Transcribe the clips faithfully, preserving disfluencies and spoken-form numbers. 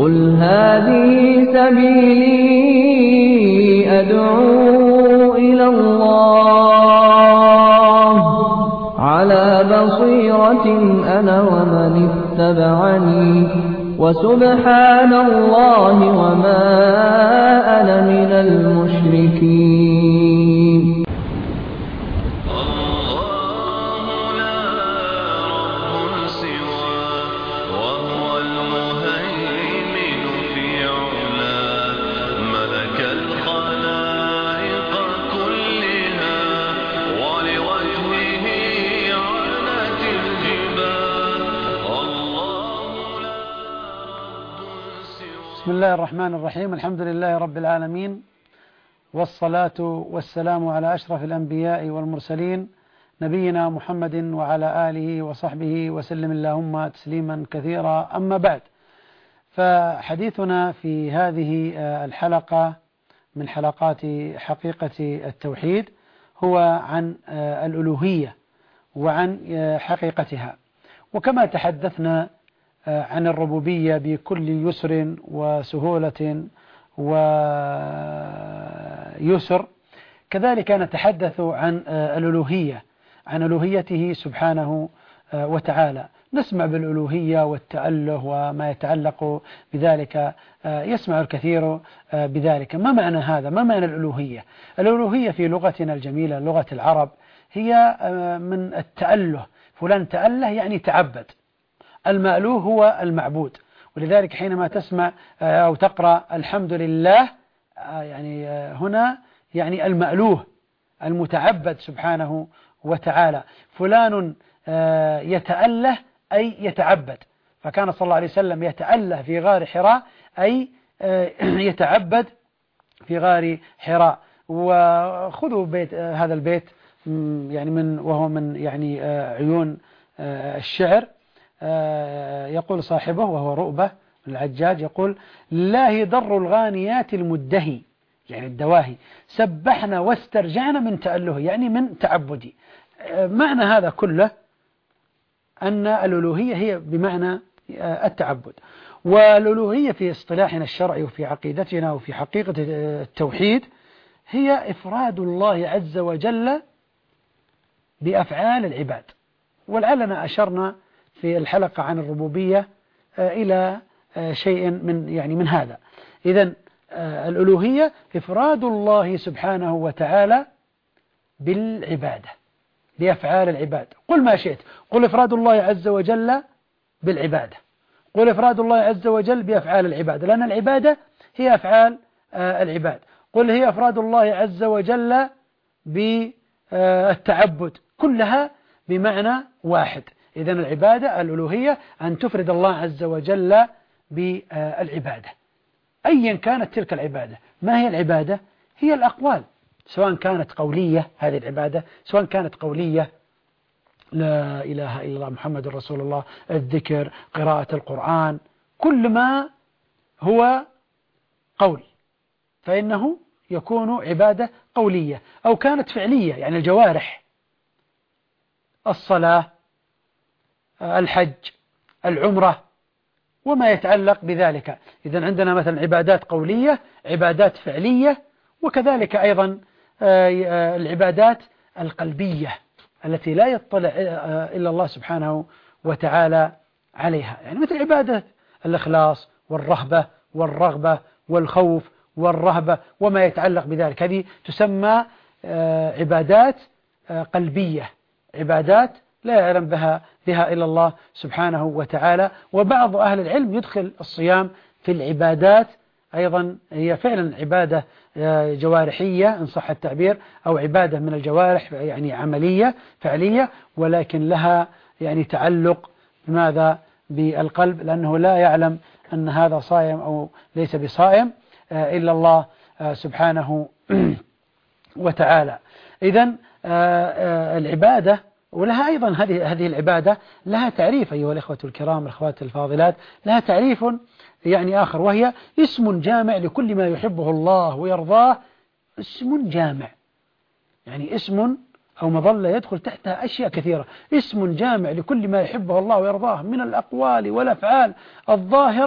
قل هذه سبيلي أدعو إلى الله على بصيرة أنا ومن اتبعني وسبحان الله وما أنا من المشركين. بسم الله الرحمن الرحيم. الحمد لله رب العالمين، والصلاة والسلام على أشرف الأنبياء والمرسلين نبينا محمد وعلى آله وصحبه وسلم اللهم تسليما كثيرا. أما بعد، فحديثنا في هذه الحلقة من حلقات حقيقة التوحيد هو عن الألوهية وعن حقيقتها. وكما تحدثنا عن الربوبية بكل يسر وسهولة ويسر، كذلك نتحدث عن الألوهية، عن ألوهيته سبحانه وتعالى. نسمع بالألوهية والتأله وما يتعلق بذلك، يسمع الكثير بذلك. ما معنى هذا؟ ما معنى الألوهية؟ الألوهية في لغتنا الجميلة لغة العرب هي من التأله، فلان تأله يعني تعبد. المألوه هو المعبود، ولذلك حينما تسمع أو تقرأ الحمد لله يعني هنا يعني المألوه المتعبد سبحانه وتعالى. فلان يتأله أي يتعبد، فكان صلى الله عليه وسلم يتأله في غار حراء أي يتعبد في غار حراء. وخذوا بيت هذا البيت يعني من وهو من يعني عيون الشعر. يقول صاحبه وهو رؤبة العجاج، يقول: لله در الغانيات المدهي، يعني الدواهي، سبحنا واسترجعنا من تأله، يعني من تعبدي. معنى هذا كله أن الألوهية هي بمعنى التعبد. والألوهية في اصطلاحنا الشرعي وفي عقيدتنا وفي حقيقة التوحيد هي إفراد الله عز وجل بأفعال العباد. ولعلنا أشرنا في الحلقة عن الربوبية إلى شيء من يعني من هذا. إذن الألوهية إفراد الله سبحانه وتعالى بالعبادة، بأفعال العباد. قل ما شئت، قل إفراد الله عز وجل بالعبادة، قل إفراد الله عز وجل بأفعال العبادة، لأن العبادة هي أفعال العباد. قل هي إفراد الله عز وجل بالتعبد، كلها بمعنى واحد. إذن العبادة الألوهية أن تفرد الله عز وجل بالعبادة أيا كانت تلك العبادة. ما هي العبادة؟ هي الأقوال، سواء كانت قولية هذه العبادة، سواء كانت قولية لا إله إلا الله محمد رسول الله، الذكر، قراءة القرآن، كل ما هو قول فإنه يكون عبادة قولية. أو كانت فعلية يعني الجوارح، الصلاة، الحج، العمرة وما يتعلق بذلك. إذن عندنا مثلا عبادات قولية، عبادات فعلية، وكذلك أيضا العبادات القلبية التي لا يطلع إلا الله سبحانه وتعالى عليها، يعني مثل عبادة الإخلاص والرهبة والرغبة والخوف والرهبة وما يتعلق بذلك. هذه تسمى عبادات قلبية، عبادات لا يعلم بها بها إلا الله سبحانه وتعالى. وبعض أهل العلم يدخل الصيام في العبادات أيضا، هي فعلا عبادة جوارحية إن صح التعبير، أو عبادة من الجوارح يعني عملية فعلية، ولكن لها يعني تعلق بماذا؟ بالقلب، لأنه لا يعلم أن هذا صائم أو ليس بصائم إلا الله سبحانه وتعالى. إذن العبادة ولها أيضا هذه هذه العبادة لها تعريف أيها الإخوة الكرام الأخوات الفاضلات، لها تعريف يعني آخر، وهي اسم جامع لكل ما يحبه الله ويرضاه. اسم جامع يعني اسم أو مظلة يدخل تحتها أشياء كثيرة. اسم جامع لكل ما يحبه الله ويرضاه من الأقوال والأفعال الظاهرة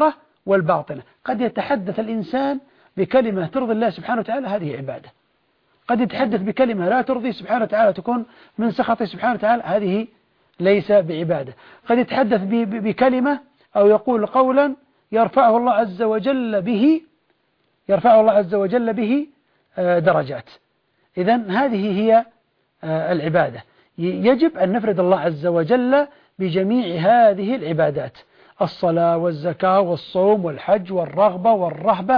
والباطنة. قد يتحدث الإنسان بكلمة ترضي الله سبحانه وتعالى، هذه عبادة. قد يتحدث بكلمة لا ترضي سبحانه وتعالى تكون من سخطه سبحانه وتعالى، هذه ليس بعبادة. قد يتحدث بكلمة أو يقول قولا يرفعه الله عز وجل به يرفعه الله عز وجل به درجات. إذن هذه هي العبادة. يجب أن نفرد الله عز وجل بجميع هذه العبادات: الصلاة والزكاة والصوم والحج والرغبة والرهبة،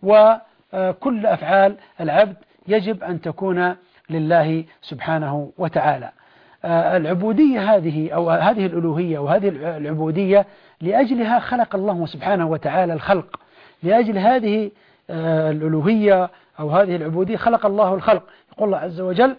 وكل أفعال العبد يجب أن تكون لله سبحانه وتعالى. العبودية هذه أو هذه الألوهية وهذه العبودية لأجلها خلق الله سبحانه وتعالى الخلق. لأجل هذه الألوهية أو هذه العبودية خلق الله الخلق. يقول الله عز وجل: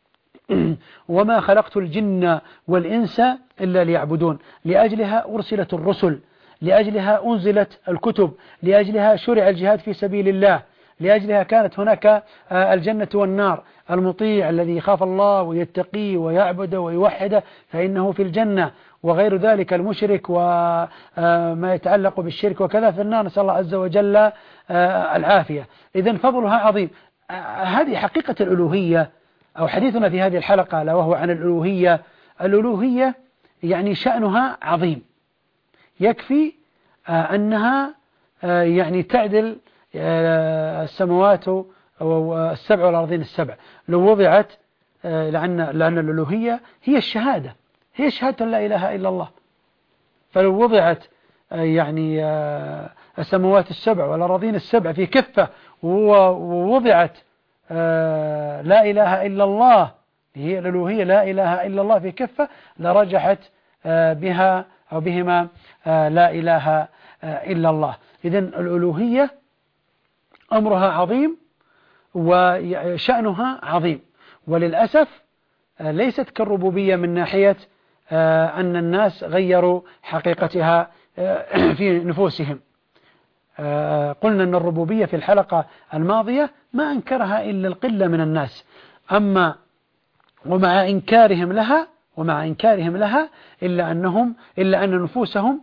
وما خلقت الجن والإنس إلا ليعبدون. لأجلها أرسلت الرسل، لأجلها أنزلت الكتب، لأجلها شرع الجهاد في سبيل الله، لأجلها كانت هناك الجنة والنار. المطيع الذي يخاف الله ويتقي ويعبد ويوحد فإنه في الجنة، وغير ذلك المشرك وما يتعلق بالشرك وكذا في النار، نسأل الله عز وجل العافية. إذن فضلها عظيم. هذه حقيقة الألوهية أو حديثنا في هذه الحلقة، لا وهو عن الألوهية. الألوهية يعني شأنها عظيم، يكفي أنها يعني تعدل السماوات السبع والأرضين السبع لو وضعت، لأن, لأن الألوهية هي الشهادة، هي شهادة لا إله إلا الله. فلو وضعت يعني السماوات السبع والأرضين السبع في كفة ووضعت لا إله إلا الله، هي الألوهية لا إله إلا الله في كفة، لرجحت بها أو بهما لا إله إلا الله. إذن الألوهية أمرها عظيم وشأنها عظيم، وللأسف ليست كالربوبية من ناحية أن الناس غيروا حقيقتها في نفوسهم. قلنا أن الربوبية في الحلقة الماضية ما أنكرها إلا القلة من الناس، أما ومع إنكارهم لها ومع إنكارهم لها إلا أنهم إلا أن نفوسهم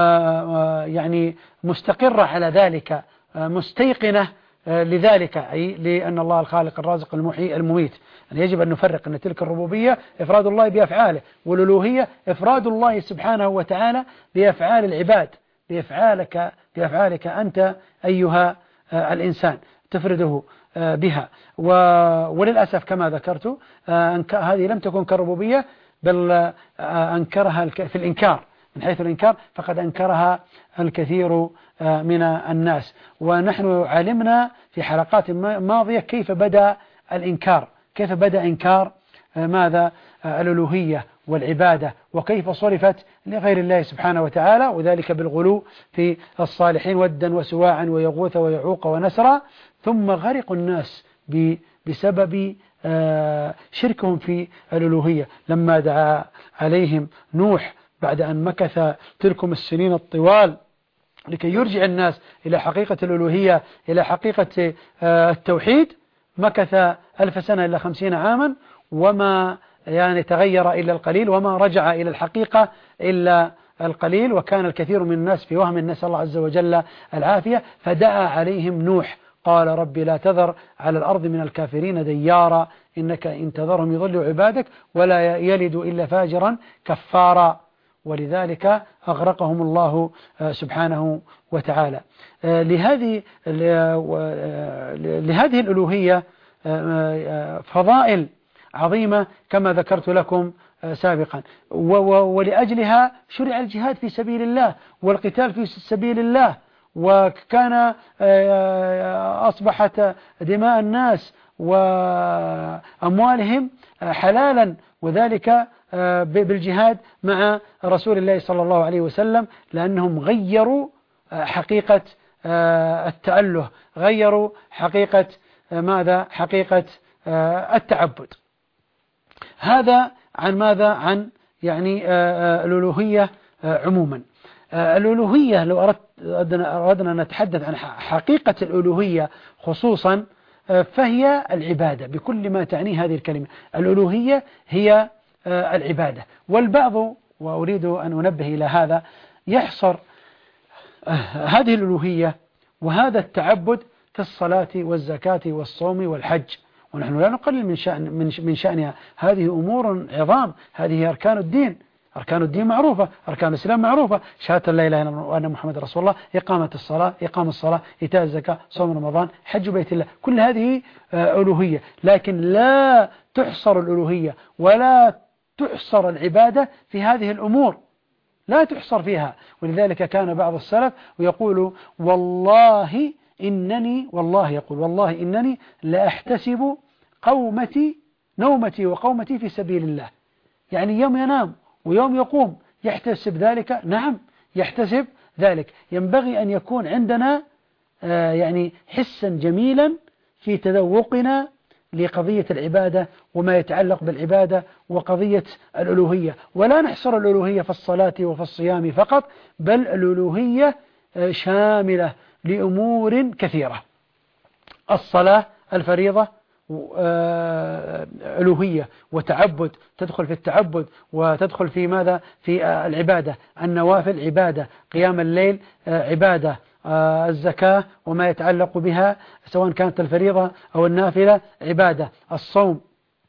يعني مستقرة على ذلك، مستيقنة لذلك، أي لأن الله الخالق الرازق المحيي المميت. يعني يجب أن نفرق أن تلك الربوبية إفراد الله بأفعاله، والألوهية إفراد الله سبحانه وتعالى بأفعال العباد، بأفعالك بأفعالك أنت أيها الإنسان تفرده بها. وللأسف كما ذكرت هذه لم تكن كالربوبية، بل أنكرها في الإنكار، من حيث الإنكار فقد أنكرها الكثير من الناس. ونحن علمنا في حلقات ماضية كيف بدأ الإنكار، كيف بدأ إنكار ماذا الألوهية والعبادة، وكيف صرفت لغير الله سبحانه وتعالى، وذلك بالغلو في الصالحين ودا وسواعا ويغوث ويعوق ونسرا. ثم غرق الناس بسبب شركهم في الألوهية، لما دعا عليهم نوح بعد أن مكث تلكم السنين الطوال لكي يرجع الناس إلى حقيقة الألوهية، إلى حقيقة التوحيد، مكث ألف سنة إلا خمسين عاما، وما يعني تغير إلا القليل، وما رجع إلى الحقيقة إلا القليل، وكان الكثير من الناس في وهم، نسأل الله عز وجل العافية. فدعا عليهم نوح قال: رب لا تذر على الأرض من الكافرين ديارا إنك إن تذرهم يضلوا عبادك ولا يلد إلا فاجرا كفارا. ولذلك أغرقهم الله سبحانه وتعالى. لهذه لهذه الألوهية فضائل عظيمة كما ذكرت لكم سابقا، ولأجلها شرع الجهاد في سبيل الله والقتال في سبيل الله، وكان أصبحت دماء الناس وأموالهم حلالا، وذلك بالجهاد مع رسول الله صلى الله عليه وسلم، لأنهم غيروا حقيقة التأله، غيروا حقيقة ماذا؟ حقيقة التعبد. هذا عن ماذا؟ عن يعني الألوهية عموما. الألوهية لو أردنا أن نتحدث عن حقيقة الألوهية خصوصا، فهي العبادة بكل ما تعنيه هذه الكلمة. الألوهية هي العبادة. والبعض، وأريد أن أنبه إلى هذا، يحصر هذه الألوهية وهذا التعبد كالصلاة والزكاة والصوم والحج، ونحن لا نقلل من شأن من من شأنها، هذه أمور عظام، هذه أركان الدين، أركان الدين معروفة، أركان الإسلام معروفة، شهادة لا إله إلا الله وأن محمد رسول الله، إقامة الصلاة، إقام الصلاة، إيتاء الزكاة، صوم رمضان، حج بيت الله، كل هذه ألوهية، لكن لا تحصر الألوهية ولا تحصر العبادة في هذه الأمور، لا تحصر فيها. ولذلك كان بعض السلف ويقول والله إنني والله يقول والله إنني لأحتسب قومتي نومتي وقومتي في سبيل الله، يعني يوم ينام ويوم يقوم يحتسب ذلك، نعم يحتسب ذلك. ينبغي أن يكون عندنا آه يعني حسا جميلا في تذوقنا لقضية العبادة وما يتعلق بالعبادة وقضية الألوهية، ولا نحصر الألوهية في الصلاة وفي الصيام فقط، بل الألوهية آه شاملة لأمور كثيرة. الصلاة الفريضة ألوهية وتعبد، تدخل في التعبد وتدخل في ماذا؟ في العبادة. النوافل عبادة، قيام الليل عبادة، الزكاة وما يتعلق بها سواء كانت الفريضة أو النافلة عبادة، الصوم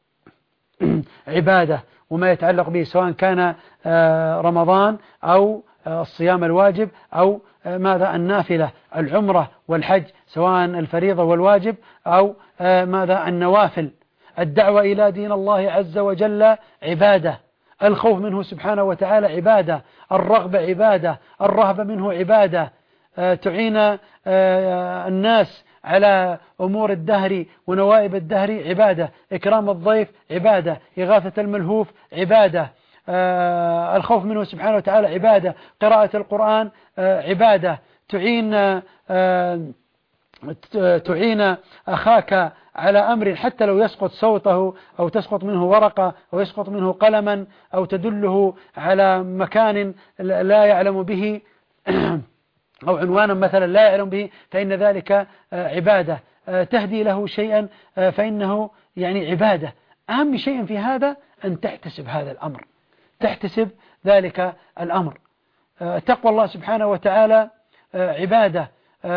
عبادة وما يتعلق به سواء كان رمضان أو الصيام الواجب أو ماذا النافلة، العمرة والحج سواء الفريضة والواجب أو ماذا النوافل، الدعوة إلى دين الله عز وجل عبادة، الخوف منه سبحانه وتعالى عبادة، الرغبة عبادة، الرهبة منه عبادة، تعين الناس على أمور الدهر ونوائب الدهر عبادة، إكرام الضيف عبادة، إغاثة الملهوف عبادة، آه الخوف منه سبحانه وتعالى عبادة، قراءة القرآن آه عبادة، تعين آه تعين أخاك على أمر حتى لو يسقط صوته أو تسقط منه ورقة أو يسقط منه قلما أو تدله على مكان لا يعلم به أو عنوانا مثلا لا يعلم به، فإن ذلك عبادة، تهدي له شيئا فإنه يعني عبادة. أهم شيء في هذا أن تحتسب هذا الأمر، تحتسب ذلك الأمر. تقوى الله سبحانه وتعالى عبادة،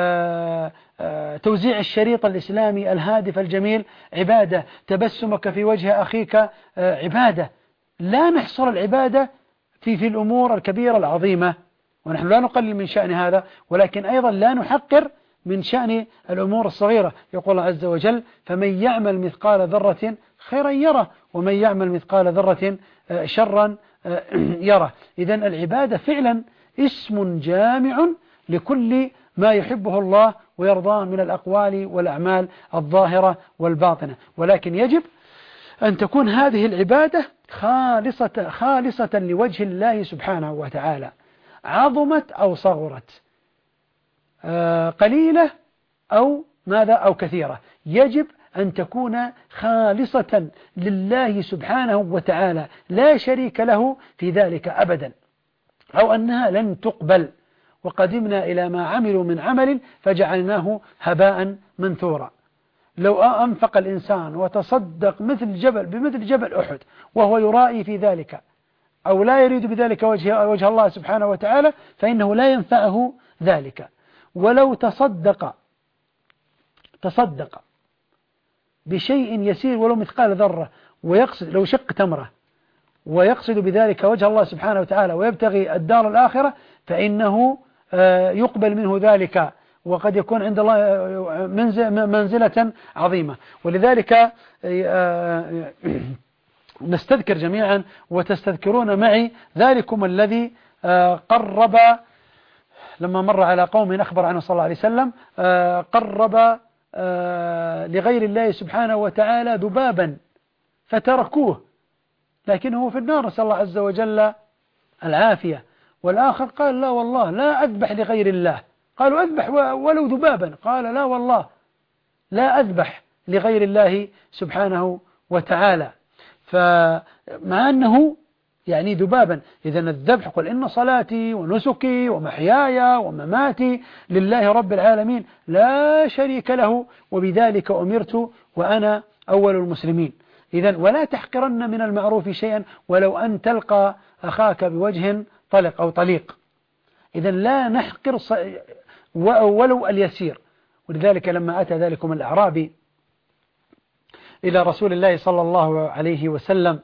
توزيع الشريط الإسلامي الهادف الجميل عبادة، تبسمك في وجه أخيك عبادة. لا نحصر العبادة في في الأمور الكبيرة العظيمة، ونحن لا نقلل من شأن هذا، ولكن أيضا لا نحقر من شأن الأمور الصغيرة. يقول الله عز وجل فمن يعمل مثقال ذرة خيرا يره ومن يعمل مثقال ذرة شرا يره. إذن العبادة فعلا اسم جامع لكل ما يحبه الله ويرضاه من الأقوال والأعمال الظاهرة والباطنة، ولكن يجب أن تكون هذه العبادة خالصة, خالصة لوجه الله سبحانه وتعالى، عظمت أو صغرت، قليلة أو ماذا أو كثيرة، يجب أن تكون خالصة لله سبحانه وتعالى لا شريك له في ذلك أبدا، أو أنها لن تقبل. وقدمنا إلى ما عملوا من عمل فجعلناه هباء منثورا. لو أنفق الإنسان وتصدق مثل جبل بمثل جبل أحد وهو يرائي في ذلك أو لا يريد بذلك وجه, وجه الله سبحانه وتعالى فإنه لا ينفعه ذلك. ولو تصدق تصدق بشيء يسير ولو مثقال ذرة ويقصد لو شق تمرة ويقصد بذلك وجه الله سبحانه وتعالى ويبتغي الدار الآخرة فإنه يقبل منه ذلك، وقد يكون عند الله منزلة عظيمة. ولذلك نستذكر جميعا وتستذكرون معي ذلكم الذي قرب لما مر على قوم أخبر عنه صلى الله عليه وسلم قرب لغير الله سبحانه وتعالى ذبابا فتركوه لكنه في النار، نسأل الله عز وجل العافية. والآخر قال لا والله لا أذبح لغير الله، قالوا أذبح ولو ذبابا، قال لا والله لا أذبح لغير الله سبحانه وتعالى. فمع أنه يعني ذبابا، إذن الذبح قل إن صلاتي ونسكي ومحياي ومماتي لله رب العالمين لا شريك له وبذلك أمرت وأنا أول المسلمين. إذن ولا تحقرن من المعروف شيئا ولو أن تلقى أخاك بوجه طلق أو طليق. إذا لا نحقر ولو اليسير. ولذلك لما أتى ذلكم الأعرابي إلى رسول الله صلى الله عليه وسلم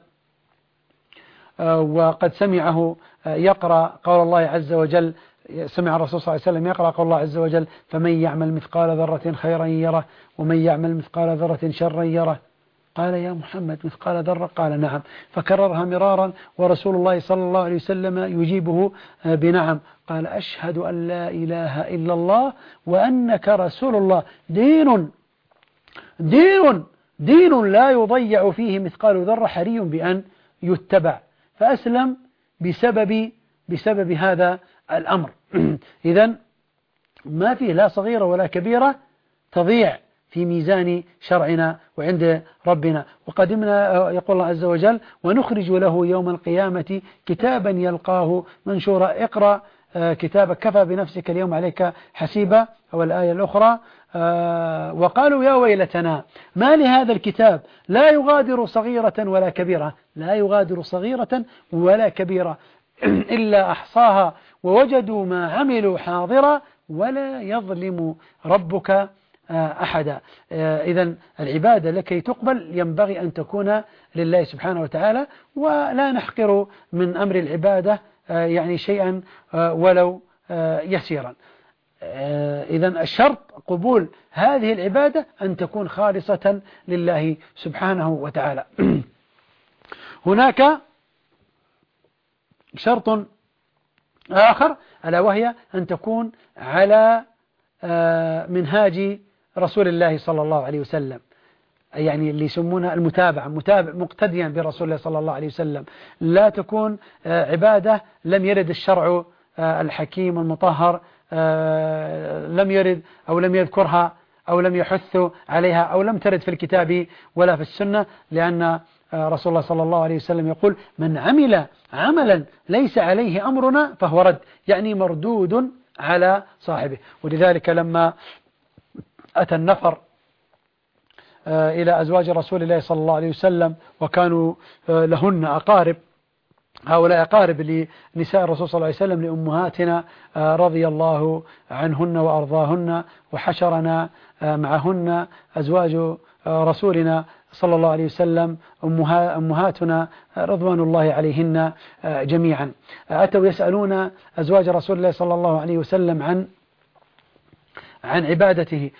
وقد سمعه يقرأ قول الله عز وجل، سمع الرسول صلى الله عليه وسلم يقرأ قول الله عز وجل: فمن يعمل مثقال ذرة خيرا يره ومن يعمل مثقال ذرة شرا يره. قال: يا محمد مثقال ذرة؟ قال: نعم. فكررها مرارا ورسول الله صلى الله عليه وسلم يجيبه بنعم. قال: أشهد أن لا إله إلا الله وأنك رسول الله. دين دين دين لا يضيع فيه مثقال ذرة، حري بأن يتبع. فأسلم بسبب بسبب هذا الأمر. إذن ما فيه لا صغيرة ولا كبيرة تضيع في ميزان شرعنا وعند ربنا. وقدمنا يقول الله عز وجل: ونخرج له يوم القيامة كتابا يلقاه منشورا. اقرأ كتابك كفى بنفسك اليوم عليك حسيبا. أو الآية الأخرى: وقالوا يا ويلتنا ما لهذا الكتاب لا يغادر صغيرة ولا كبيرة لا يغادر صغيرة ولا كبيرة إلا أحصاها ووجدوا ما عملوا حاضرا ولا يظلم ربك أحدا. إذن العبادة لكي تقبل ينبغي أن تكون لله سبحانه وتعالى، ولا نحقر من أمر العبادة يعني شيئا ولو يسيرا. إذن الشرط قبول هذه العبادة أن تكون خالصة لله سبحانه وتعالى. هناك شرط آخر ألا وهي أن تكون على منهاج رسول الله صلى الله عليه وسلم، يعني اللي يسمونها المتابعة، متابع مقتديا برسول الله صلى الله عليه وسلم. لا تكون عبادة لم يرد الشرع الحكيم المطهر لم يرد أو لم يذكرها أو لم يحث عليها أو لم ترد في الكتاب ولا في السنة، لأن رسول الله صلى الله عليه وسلم يقول: من عمل عملا ليس عليه أمرنا فهو رد، يعني مردود على صاحبه. ولذلك لما أتى النفر إلى أزواج رسول الله صلى الله عليه وسلم وكانوا لهن أقارب، هؤلاء أقارب لنساء الرسول صلى الله عليه وسلم لأمهاتنا رضي الله عنهن وأرضاهن، وحشرنا معهن أزواج رسولنا صلى الله عليه وسلم أمهاتنا رضوان الله عليهن جميعا. أتوا يسألون أزواج رسول الله صلى الله عليه وسلم عن عن عبادته،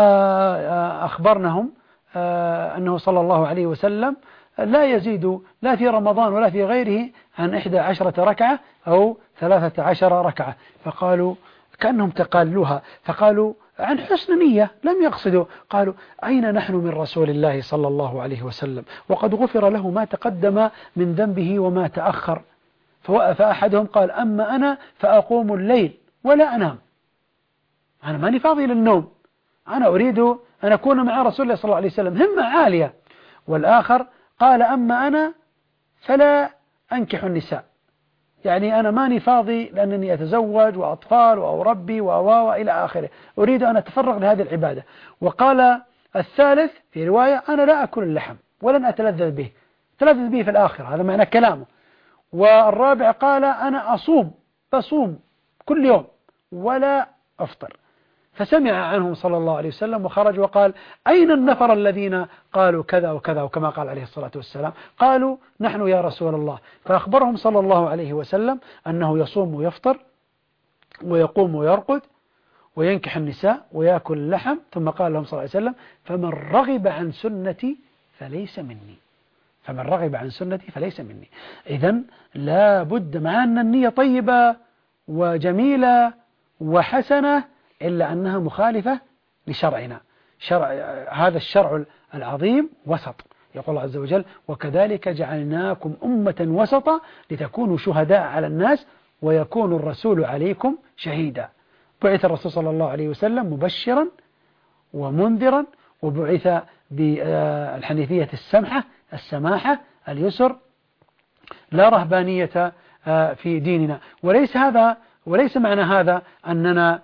فأخبرنهم أنه صلى الله عليه وسلم لا يزيد لا في رمضان ولا في غيره عن إحدى عشرة ركعة أو ثلاثة عشر ركعة. فقالوا كأنهم تقالوها، فقالوا عن حسن نية لم يقصدوا. قالوا: أين نحن من رسول الله صلى الله عليه وسلم وقد غفر له ما تقدم من ذنبه وما تأخر. فوقف أحدهم قال: أما أنا فأقوم الليل ولا أنام، أنا ماني فاضي للنوم، أنا أريد أن أكون مع رسول الله صلى الله عليه وسلم، همة عالية. والآخر قال: أما أنا فلا أنكح النساء، يعني أنا ماني فاضي لأنني أتزوج وأطفال وأربي وأواوى إلى آخره، أريد أن أتفرغ لهذه العبادة. وقال الثالث في رواية: أنا لا أكل اللحم ولن أتلذذ به، تلذذ به في الآخرة، هذا معنى كلامه. والرابع قال: أنا أصوم بصوم كل يوم ولا أفطر. فسمع عنهم صلى الله عليه وسلم وخرج وقال: أين النفر الذين قالوا كذا وكذا، وكما قال عليه الصلاة والسلام. قالوا: نحن يا رسول الله. فأخبرهم صلى الله عليه وسلم أنه يصوم ويفطر ويقوم ويرقد وينكح النساء ويأكل اللحم. ثم قال لهم صلى الله عليه وسلم: فمن رغب عن سنتي فليس مني، فمن رغب عن سنتي فليس مني. إذن لا بد، مع أن النية طيبة وجميلة وحسنة، إلا أنها مخالفة لشرعنا. شرع هذا الشرع العظيم وسط، يقول الله عز وجل: وكذلك جعلناكم أمة وسطا لتكونوا شهداء على الناس ويكون الرسول عليكم شهيدا. بعث الرسول صلى الله عليه وسلم مبشرا ومنذرا، وبعث بالحنيفية السمحة السماحة اليسر، لا رهبانية في ديننا. وليس هذا وليس معنى هذا أننا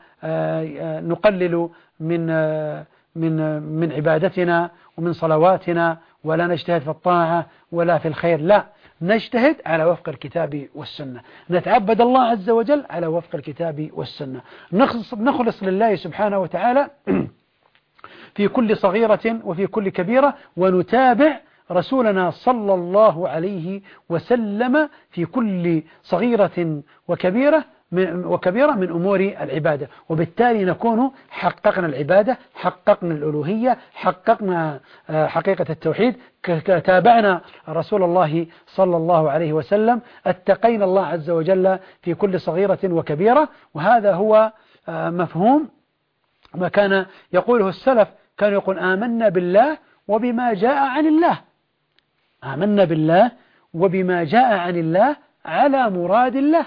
نقلل من من من عبادتنا ومن صلواتنا ولا نجتهد في الطاعة ولا في الخير، لا، نجتهد على وفق الكتاب والسنة، نتعبد الله عز وجل على وفق الكتاب والسنة، نخلص, نخلص لله سبحانه وتعالى في كل صغيرة وفي كل كبيرة، ونتابع رسولنا صلى الله عليه وسلم في كل صغيرة وكبيرة من وكبيرة من أمور العبادة، وبالتالي نكون حققنا العبادة، حققنا الألوهية، حققنا حقيقة التوحيد، تابعنا رسول الله صلى الله عليه وسلم، اتقينا الله عز وجل في كل صغيرة وكبيرة. وهذا هو مفهوم ما كان يقوله السلف، كانوا يقول آمنا بالله وبما جاء عن الله، آمنا بالله وبما جاء عن الله على مراد الله.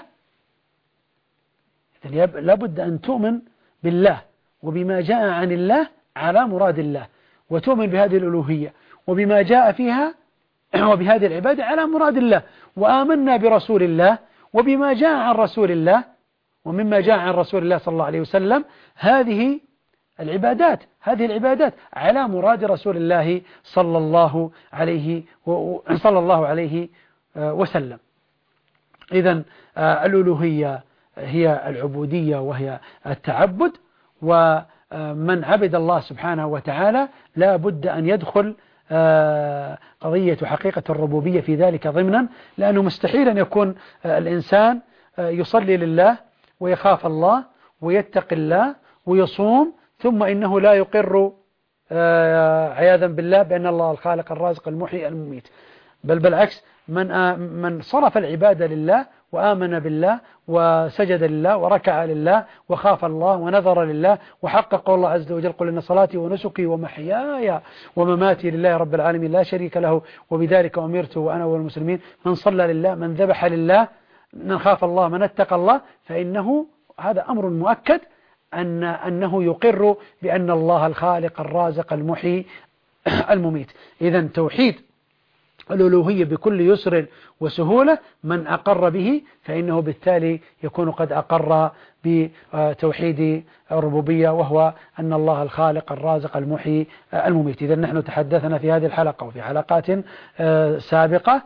لابد أن تؤمن بالله وبما جاء عن الله على مراد الله، وتؤمن بهذه الألوهية وبما جاء فيها وبهذه العبادة على مراد الله. وآمنا برسول الله وبما جاء عن رسول الله ومما جاء عن رسول الله صلى الله عليه وسلم، هذه العبادات هذه العبادات على مراد رسول الله صلى الله عليه صلى الله عليه وسلم. إذن الألوهية هي العبودية وهي التعبد، ومن عبد الله سبحانه وتعالى لا بد أن يدخل قضية حقيقة الربوبية في ذلك ضمنا، لأنه مستحيل أن يكون الإنسان يصلي لله ويخاف الله ويتقي الله ويصوم ثم إنه لا يقر عياذا بالله بأن الله الخالق الرازق المحيي المميت، بل بالعكس، من من صرف العبادة لله وآمن بالله وسجد لله وركع لله وخاف الله ونذر لله وحقق الله عز وجل قل إن صلاتي ونسكي ومحياي ومماتي لله رب العالمين لا شريك له وبذلك أمرت وأنا والمسلمين، من صلى لله، من ذبح لله، من خاف الله، من اتقى الله، فإنه هذا أمر مؤكد أن أنه يقر بأن الله الخالق الرازق المحيي المميت. إذن توحيد الألوهية بكل يسر وسهولة من أقر به فإنه بالتالي يكون قد أقر بتوحيد الربوبية، وهو أن الله الخالق الرازق المحيي المميت. إذن نحن تحدثنا في هذه الحلقة وفي حلقات سابقة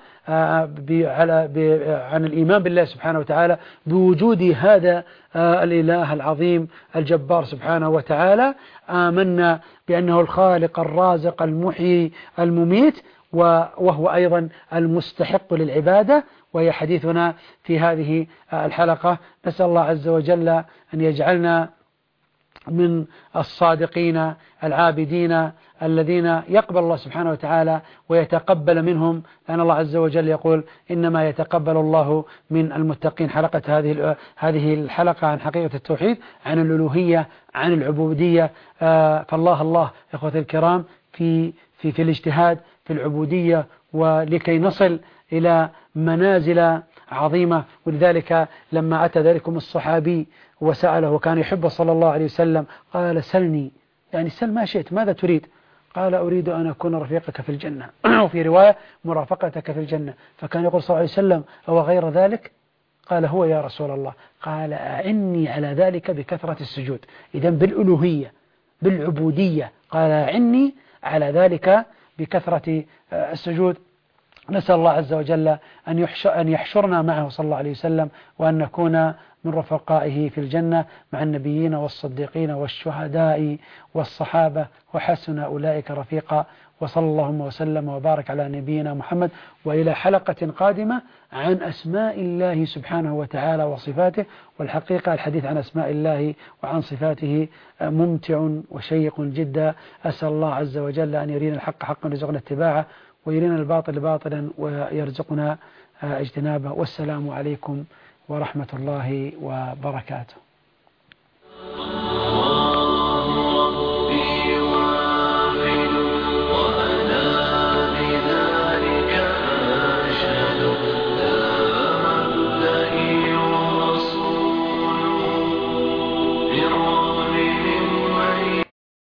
عن الإيمان بالله سبحانه وتعالى بوجود هذا الإله العظيم الجبار سبحانه وتعالى. آمنا بأنه الخالق الرازق المحيي المميت، وهو أيضا المستحق للعبادة، وهي حديثنا في هذه الحلقة. نسأل الله عز وجل أن يجعلنا من الصادقين العابدين الذين يقبل الله سبحانه وتعالى ويتقبل منهم، لأن الله عز وجل يقول إنما يتقبل الله من المتقين. حلقة هذه هذه الحلقة عن حقيقة التوحيد، عن الألوهية، عن العبودية. فالله الله إخوة الكرام في في في الاجتهاد في العبودية، ولكي نصل إلى منازل عظيمة. ولذلك لما أتى ذلكم الصحابي وسأله وكان يحب صلى الله عليه وسلم قال سلني، يعني سل ما شئت، ماذا تريد؟ قال أريد أن أكون رفيقك في الجنة وفي رواية مرافقتك في الجنة. فكان يقول صلى الله عليه وسلم أو غير ذلك؟ قال هو يا رسول الله. قال أعني على ذلك بكثرة السجود. إذن بالألوهية بالعبودية قال أعني على ذلك بكثرة السجود. نسأل الله عز وجل أن يحشرنا معه صلى الله عليه وسلم، وأن نكون من رفقائه في الجنة مع النبيين والصديقين والشهداء والصحابة وحسن أولئك رفيقا. وصلى اللهم وسلم وبارك على نبينا محمد، وإلى حلقة قادمة عن أسماء الله سبحانه وتعالى وصفاته. والحقيقة الحديث عن أسماء الله وعن صفاته ممتع وشيق جدا. أسأل الله عز وجل أن يرينا الحق حقا ويرزقنا اتباعه، ويرينا الباطل باطلا ويرزقنا اجتنابه. والسلام عليكم ورحمة الله وبركاته.